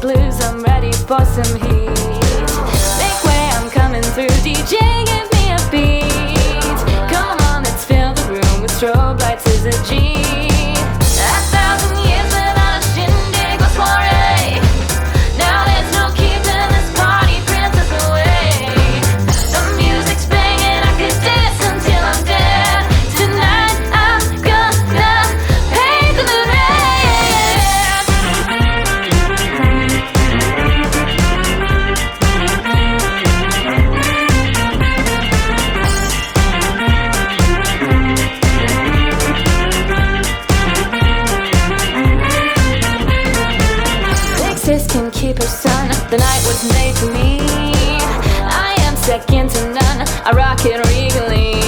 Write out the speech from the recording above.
blues, I'm ready for some heat. Make way, I'm coming through. DJ, give me a beat. Come on, let's fill the room with strobe lights as a G. 1,000 years without a shindig or soiree. Now there's no keeping this party princess away. The music's banging, I could dance until I'm dead. Tonight I'm gonna paint the moon red. Texas can keep her son. The night was made for me. I am second to none. I rock it regally.